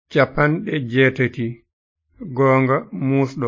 Capanɗe jeetati goonga muusɗo.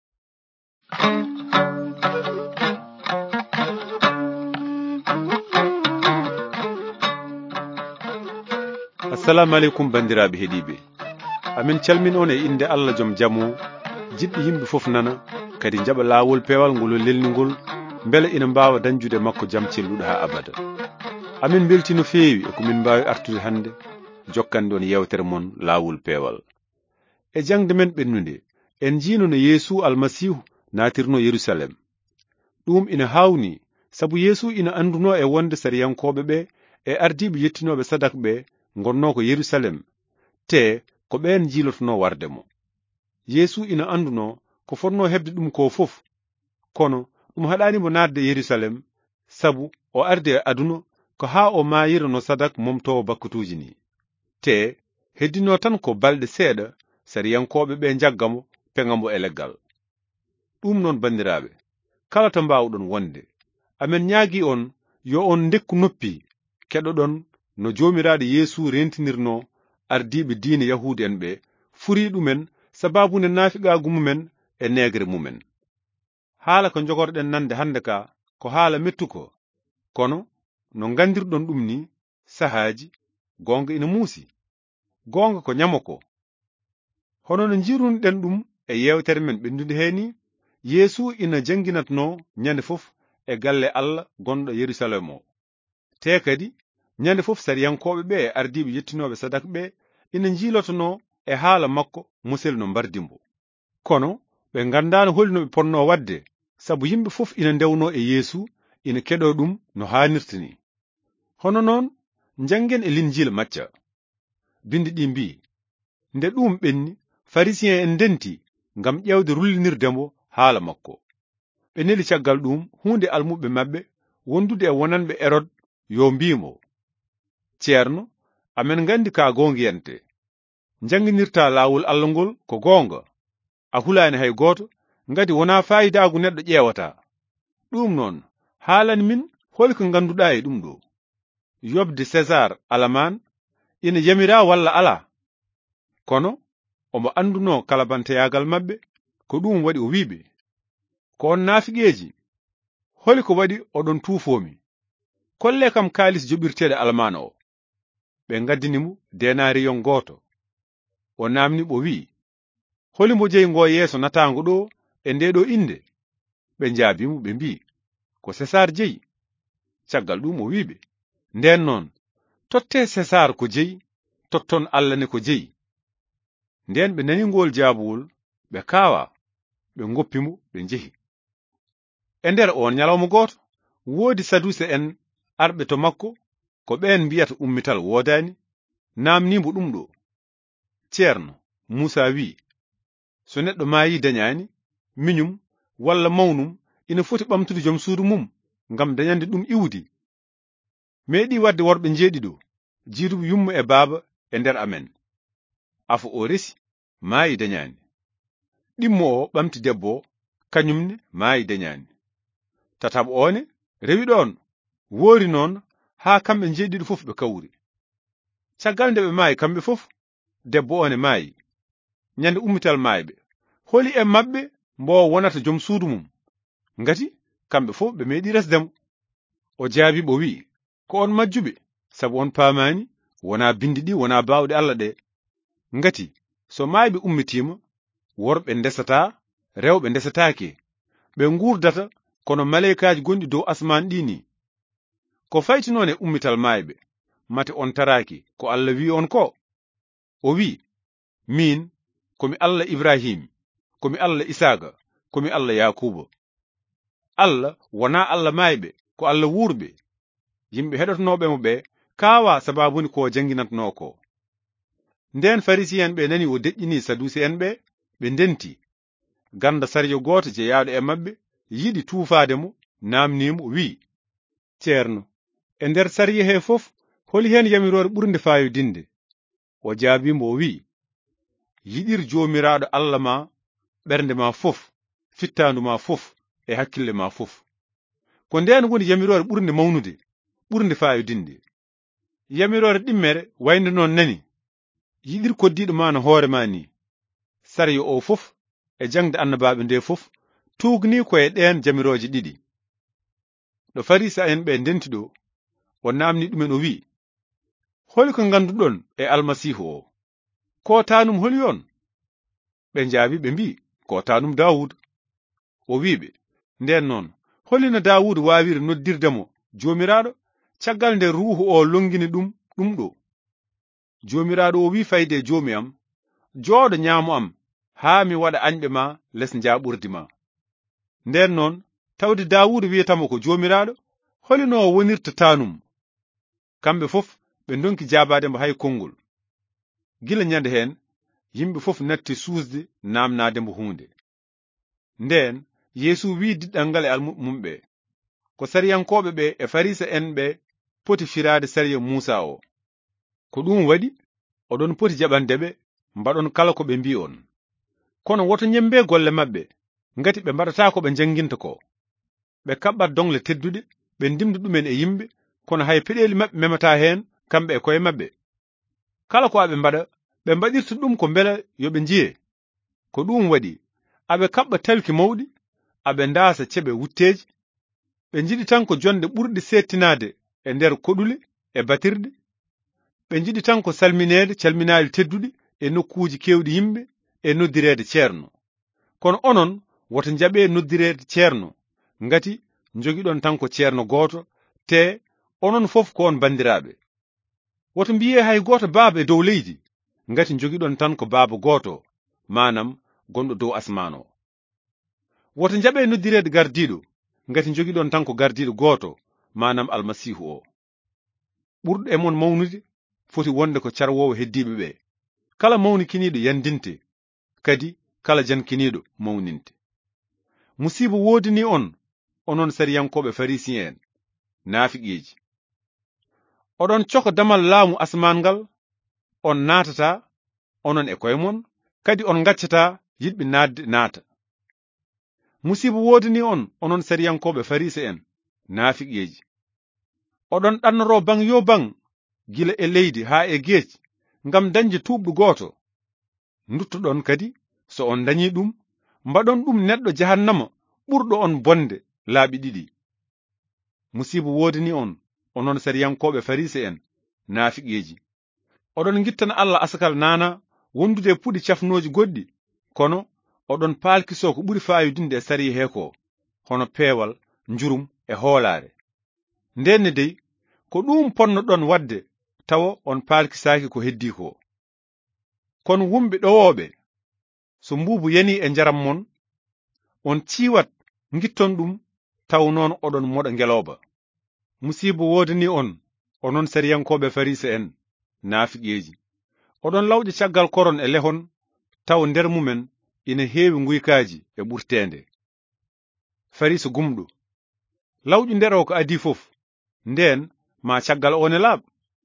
assalamu aleykum bandiraɓe heeɗiɓe, amin calmin on e inde Allah joom jamo jiɗɗi yimɓe fof nana kadi jaɓa laawol pewal ngol lelnigol beele ina mbawa dañjude makko jaam celluɗo ha abada. Amin belti no feewi e komin mbawi artude hande jokkande on yewtere mon laawol pewal. E jangde men ɓennude en jiino no Yeesu almasihu natirno Yerusalem. ɗum ina hawni sabu Yeesu ina anduno e wonde sariyankoɓe ɓe e ardiɓe yettinoɓe sadak ɓe gonno ko Yerusalem te ko ɓen jilotono warde mo. Yeesu ina anduno ko fonno hebde ɗum ko fof, kono ɗum haɗanimo nadde Yerusalem sabu o ardi e aduna ko ha o mayira no sadak momtowo bakkutuji ni. Te heddino tan ko balɗe seeɗa sariyankoɓe ɓe jaggamo pegamo e leggal. ɗum noon bandiraɓe, kala to mbawɗon wonde amen ñaagi on yo on dekku noppi keɗoɗon no jomiraɗo Yeesu rentinirno ardiɓe diine Yahudi en ɓe furi ɗumen sababune naafiqagu mumen e negre mumen. haala ko jogorɗen nande hande ka ko haala mettuko, kono no gandirɗon ɗum ni sahaji gonga ina muusi, gonga ko ñamoko. hono no jirunoɗen ɗum e yewtere men ɓendude heni, Yeesu ina janginatno ñande fof e galle Allah gonɗo Yerusalem o. te kadi ñande fof sariyankoɓe ɓe e ardiɓe yettinoɓe sadak ɓe ina jilotono e haala makko musel no mbardimbo. kono ɓe gandano holno ɓe ponno wadde, sabu yimɓe fof ina ndewno e Yeesu ina keɗo ɗum no hanirtini. hono noon jangen e linjila Macca. bindi ɗi mbi, nde ɗum ɓenni Farisien en ndenti ngam ƴewde rullinirdemo haala makko. ɓe neli caggal ɗum hunde almuɓe mabɓe wondude e wonanɓe Erod yo mbimo, ceerno amen gandi ka gongiyante, janginirta laawol Allah ngol ko gonga, a hulani hay goto, ngati wona fayidagu neɗɗo ƴewata. ɗum noon haalani min holi ko ganduɗa e ɗum ɗo, yobde César alaman ina yamira walla ala? kono omo anduno kalabantayagal mabɓe, ko ɗum waɗi o wiɓe, ko on naafiqeji, holi ko waɗi oɗon tuufomi, kolle kam kaalis joɓirteɗe almana o. ɓe gaddinimo denariyon goto. o namni ɓo wi, holi mo jeyi ngo yeeso natango ɗo e ndeɗo inde? ɓe jaabimo ɓe mbi, ko César jeyi. caggal ɗum o wiɓe, nden noon totte César ko jeyi, totton Allah ne ko jeyi. nden ɓe nani ngol jaabuwol ɓe kaawa, ɓe goppimo ɓe jehi. e nder on ñalawma goto woodi saduse en arɓe to makko, ko ɓen mbiyata ummital wodani, namnimo ɗum ɗo. ceerno Musa wi, so neɗɗo maayi dañani miñum walla mawnum ina foti ɓamtude joom suudu mum ngam dañande ɗum iwdi. meeɗi wadde worɓe jeeɗiɗo jiiruɓe yumma e baaba e nder amen. afo o resi maayi dañani, ɗimmo o ɓamti debbo o, kañumne maayi dañani. tataɓo one rewi ɗon, woori noon ha kamɓe jeeɗiɗo fof ɓe kawri. caggal nde ɓe maayi kamɓe fof, debbo one maayi. ñande ummital maayɓe holi en mabɓe mbo wonata joom suudu mum, ngati kamɓe fof ɓe meeɗi resdemo. o jaabi ɓo wi, ko on majjuɓe, sabu on paamani wona bindi ɗi wona bawɗe Allah ɗe. ngati so maayɓe ummitima, worɓe ndesata, rewɓe ndesatake, ɓe gurdata kono maleykaji gonɗi dow asman ɗini. ko fayti noon e ummital maayɓe, mate on taraki ko Allah wi on ko. o wi, min komi Allah Ibrahim, komi Allah Isaaka, komi Allah Yakuba. Allah wona Allah maayɓe, ko Allah wuurɓe. yimɓe heɗotonoɓemo ɓe kaawa sababuni ko janginatno ko. nden Farisien ɓe nani o deƴƴini Sadusi en ɓe, ɓe ndenti. ganda sariyo goto je yawɗo e mabɓe yiɗi tuufademo, namnimo wi, ceerno, e nder sariya he fof holi hen yamirore ɓurde fayodinde? o jaabimo o wi, yiɗir jomiraɗo Allah ma ɓernde ma fof, fittandu ma fof e hakkille ma fof. ko nden woni yamirore ɓurde mawnude, ɓurde fayodinde. yamirore ɗimmere wayde noon nani, yiɗir koddiɗo ma no hoore ma ni sariya o fof e jangde annabaɓe nde fof tugni ko e ɗen jamiroje ɗiɗi. ɗo farisa en ɓe ndenti ɗo o namni ɗumen o wi, holi ko ganduɗon e almasihu o, ko tanum holi on? ɓe jaabi ɓe mbi, ko tanum Dawud. o wiɓe, nden noon holino Dawud wawiri noddirdemo jomiraɗo caggal nde ruuhu o longini ɗum ɗo? Jomiraɗo o wi fayde jomi am, jooɗo ñaamo am haa mi waɗa añɓe ma les jaɓurdi ma. nden noon tawde Dawud wiyatamo ko jomiraɗo, holino o wonirta tanum? kamɓe fof ɓe donki jabademo hay konngol. gila nyande hen yimɓe fof natti suusde namnademo hunde. nden Yeesu wi diɗɗal ngal e almumɓe, ko sariyankoɓe ɓe e farisa en ɓe poti firade sariya Musa o. ko ɗum waɗi oɗon poti jaɓandeɓe mbaɗon kala ko ɓe mbi on. kono woto nyembe golle mabɓe, ngati ɓe mbaɗata ko ɓe janginta ko. ɓe kaɓɓat dongle tedduɗe, ɓe ndimda ɗumen e yimɓe, kono hay peɗeli mabɓe memata hen kamɓe e koye mabɓe. kala ko aɓe mbaɗa, ɓe mbaɗirta ɗum ko mbele yoɓe jiye. ko ɗum waɗi aɓe kaɓɓa talki mawɗi, aɓe ndaasa ceɓe wutteji, ɓe jiɗi tan ko jonde ɓurɗe settinade e nder koɗule e batirde, ɓe jiɗi tan ko salminede calminaali tedduɗi e nokkuji kewɗi yimɓe e noddirede ceerno. kono onon woto jaɓe noddirede ceerno, ngati jogiɗon tan ko ceerno goto, te onon fof ko on bandiraɓe. woto mbiye hay goto baaba e dow leydi, ngati jogiɗon tan ko baaba goto, manam gonɗo dow asmano. woto jaɓe noddirede gardiɗo, ngati jogiɗon tan ko gardiɗo goto, manam almasihu o. ɓurɗo e mon mawnude foti wonde ko carwowo heddiɓe ɓe. kala mawnikiniɗo yandinte, kadi kala jankiniɗo mawninte. musiba wodini on, onon sariyankoɓe farisien naafiqeji. oɗon coko damal laamu asman ngal, on naatata onon e koye mon, kadi on gaccata yiɗɓe naatde naata. musiba wodini on, onon sariyankoɓe farisa en naafiqeji. oɗon ɗannoro bang yo bang gila e leydi haa e geeci, ngam dañde tuubɗo gooto. duttoɗon kadi so on dañi ɗum, mbaɗon ɗum neɗɗo jahannama ɓurɗo on bonde laaɓi ɗiɗi. musiba wodini on, onon sariyankoɓe farisa en naafiqeji. oɗon gittana Allah asakal nana wondude e puɗi cafnoji goɗɗi, kono oɗon palkiso ko ɓuri fayidinde e sariya heko, hono peewal, njurum e hoolare. ndenne dey ko ɗum ponnoɗon wadde tawa on palkisaki ko heddi ko. kono wumɓe ɗowoɓe, so mbubu yani e jaram mon, on ciwat gitton ɗum, taw noon oɗon moɗa ngeloba. musiba wodani on, onon sariyankoɓe farisa en naafiqeji. oɗon lawƴa caggal koron e lehon, taw nder mumen ina heewi guykaji e ɓurtende. farisa gumɗo, lawƴu nder o ko adi fof, nden ma caggal one laaɓ.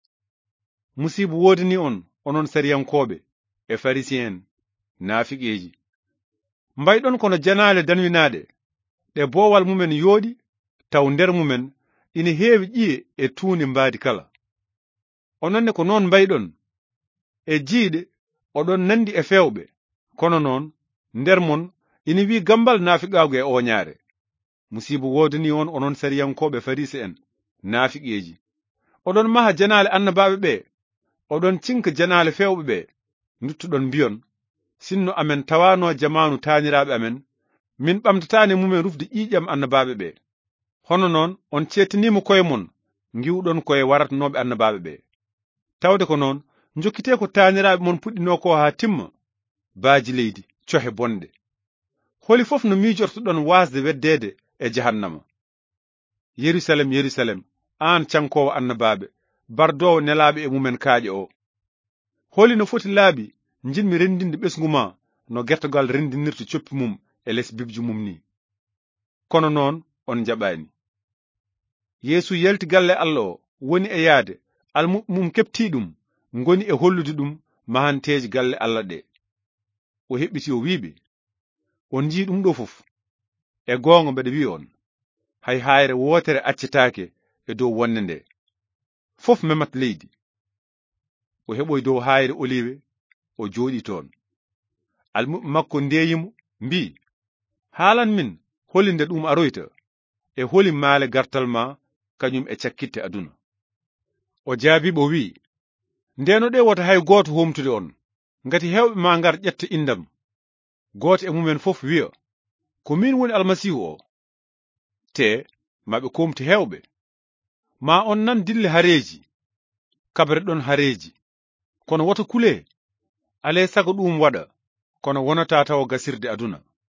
musiba wodani on, onon sariyankoɓe e farisien naafiqeji. mbayɗon kono janale danwinaɗe, ɗe boowal mumen yooɗi, taw nder mumen ina heewi ƴiye e tuuni mbaadi kala. ononne ko noon mbayɗon e jiiɗe, oɗon nandi e fewɓe, kono noon nder mon ina wi gambal naafiqaagu e oñaare. musiba wodani on, onon sariyankoɓe farisa en naafiqeji. oɗon maha janale annabaɓe ɓe, oɗon cinka janale fewɓe ɓe, duttoɗon mbiyon, sinno amen tawano jamanu taaniraɓe amen, min ɓamtatani mumen rufde ƴiƴam annabaɓe ɓe. hono noon on cettinima koye mon, giwɗon koye waratnoɓe annabaɓe ɓe. tawde ko noon jokkite ko taaniraɓe mon puɗɗino ko ha timma, baaji leydi cohe bonde. holi fof no mijortoɗon wasde weddede e jahannama. yerusalem yerusalem, an cankowo annabaɓe, bardowo nelaɓe e mumen kaaƴe o. holi no foti laabi jinmi rendinde ɓesgu ma no gertogal rendinirta coppi mum e les bibji mum ni. kono noon on jaɓani. yeesu yalti galle Allah o woni e yaade, almum kepti ɗum, ngoni e hollude ɗum mahanteji galle Allah ɗe. o heɓɓiti o wiɓe, on jii ɗum ɗo fof, e goonga mbeɗa wi on, hay hayre wotere accetake e dow wonde nde, fof memat leydi. o heɓoy dow hayre olive o jooɗi toon. Almuɓe makko ndeyimo mbi, haalan min holinde ɗum aroyta e holi maale gartal ma kañum e cakkitte aduna. O jaabiɓe wi, ndeno ɗe wota hay gooto homtude on, ngati hewɓe ma ngar ƴetta indam. Gooto e mumen fof wiya, ko min woni almasihu o. Te maɓe komti hewɓe. Ma on nan dille hareji, kabre ɗon hareji, kono wota kule, ale sago ɗum waɗa, kono wonata tawa gasirde aduna.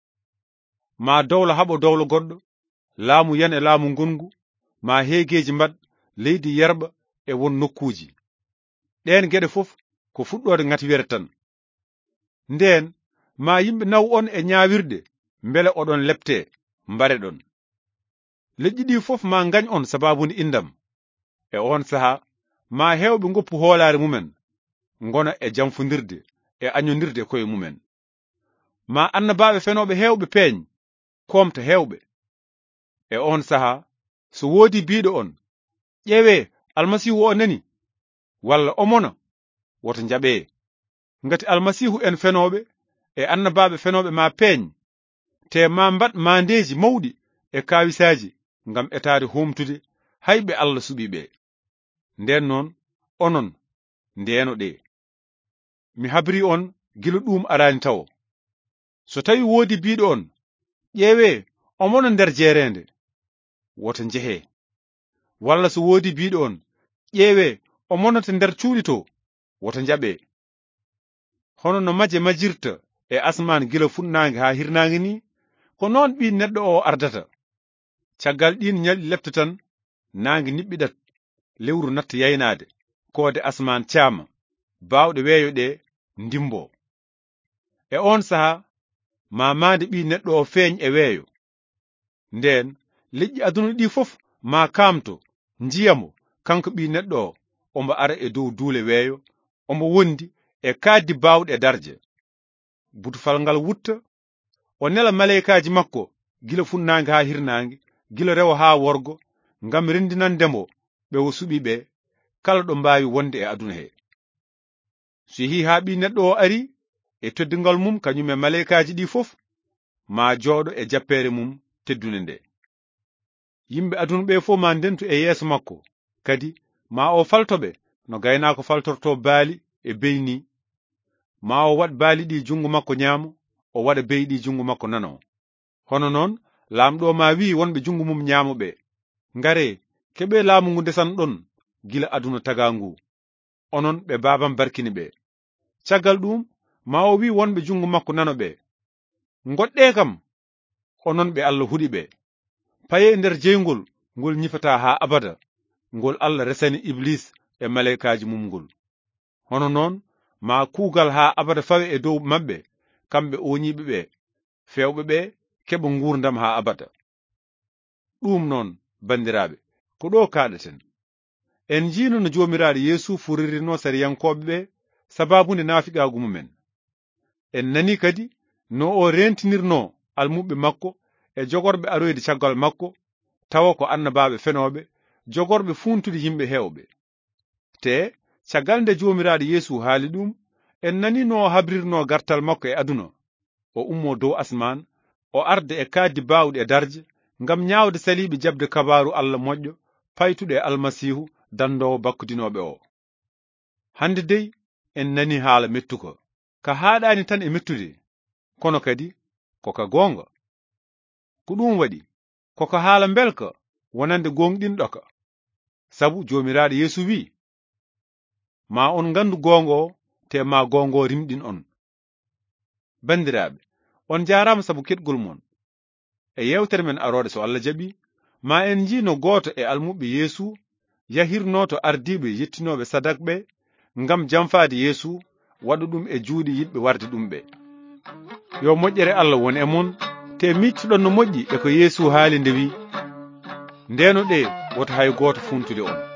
Ma dowla haɓo dowla goɗɗo, laamu yan e laamu ngongu, ma heegeji mbad, leydi yerɓa e won nokkuji. Ɗen geɗe fof ko fuɗɗode ngatiwere tan. Nden ma yimɓe naw on e ñaawirde, mbele oɗon lepte, mbare ɗon. Leƴƴi ɗi fof ma ngañ on sababunde indam. E on saha ma hewɓe ngoppu hoolare mumen, ngona e jamfondirde e añodirde koye mumen. Ma annabaɓe fenoɓe hewɓe peeñ, komta hewɓe. E on saha so woodi biiɗo on, ƴeewe almasihu o nani, walla omona, woto njaɓe. Ngati almasihu en fenoɓe e annabaɓe fenoɓe ma peeñ, te ma mbad mandeji mawɗi e kawisaji ngam etade homtude hayɓe Allah suɓiɓe. Nden noon onon ndeno ɗe. Mi habri on gila ɗum arani tawo. So tawi woodi biiɗo on, ƴeewe omona nder jeerende, woto njehe. Walla so woodi biiɗo on, ƴeewe omonata nder cuuɗi to, woto njaɓe. Hono no maje majirta e asman gila fuɗnaange ha hirnaange ni, ko noon ɓi neɗɗo o ardata. Caggal ɗin ñalɗi lepta tan, naange niɓɓiɗat, lewru natta yaynaade, koode asman caama, baawɗe weeyo ɗe ndimbo. E on saha ma maande ɓi neɗɗo o feeñ e weeyo. Nden leƴƴi aduna ɗi fof ma kaamto, njiyamo kanko ɓi neɗɗo o, ombo ara e dow duule weeyo, ombo wondi e kaaddi baawɗe e darje. Butufal ngal wutta, o nela maleykaji makko gila funnaange ha hirnaange, gila rewo ha worgo, ngam rendinandemo ɓe wo suɓiɓe kala ɗo mbaawi wonde e aduna he. So yehi ha ɓi neɗɗo o ari e teddungal mum kañum e maleykaji ɗi fof, ma jooɗo e jappere mum teddune nde. Yimɓe aduna ɓe fof ma ndentu e yeeso makko, kadi ma o faltoɓe no gaynaako faltorto baali e beyni. Ma o waɗ baali ɗi jungo makko ñaamo, o waɗa beyi ɗi jungo makko nano. Hono noon laamɗo ma wi wonɓe jungo mum ñaamoɓe, ngare keɓe laamu ngu ndesan ɗon gila aduna taga ngu, onon ɓe babam barkini ɓe. Caggal ɗum ma o wi wonɓe jungo makko nano ɓe, goɗɗe kam onon ɓe Allah huɗi ɓe. Paye nder jeygol ngol ñifata ha abada, ngol Allah resani iblis e maleykaji mum ngol. Hono noon ma kuugal ha abada fawe e dow mabɓe, kamɓe oñiɓe ɓe, fewɓe ɓe keɓa ngurdam ha abada. Ɗum noon bandiraɓe, ko ɗo kaɗaten. En jino no jomiraɗo Yeesu furirino sariyankoɓe ɓe sababunde naafiqagu mumen. En nani kadi no o rentinirno almuɓe makko e jogorɓe aroyde caggal makko, tawa ko annabaɓe fenoɓe, jogorɓe funtude yimɓe hewɓe. Te caggal nde jomiraɗo Yeesu haali ɗum, en nani no o habrirno gartal makko e aduna, o ummo dow asman, o arde e kaaddi baawɗe e darje, ngam ñaawde saliɓe jabde kabaru Allah moƴƴo, paytuɗo e almasihu dandowo bakkudinoɓe o. Hande dey en nani haala mettuka, ka haaɗani tan e mettude, kono kadi koka goonga. Ko ɗum waɗi, koko haala belka wonande gonɗinɗoka, sabu jomiraɗo Yeesu wi, ma on gandu gonga o, te ma gonga o rimɗin on. Bandiraɓe, on jarama sabu ketgol mon. E yewtere men arode so Allah jaɓi, ma en jino goto e almuɓe Yeesu yahirno to ardiɓe yettinoɓe sadakɓe ngam jamfaade Yeesu, waɗa ɗum e juuɗe yiɗɓe warde ɗum ɓe. Yo moƴƴere Allah won e mon, te miccuɗon no moƴƴi e ko Yeesu haali nde wi, ndeno ɗe woto hay goto funtude on.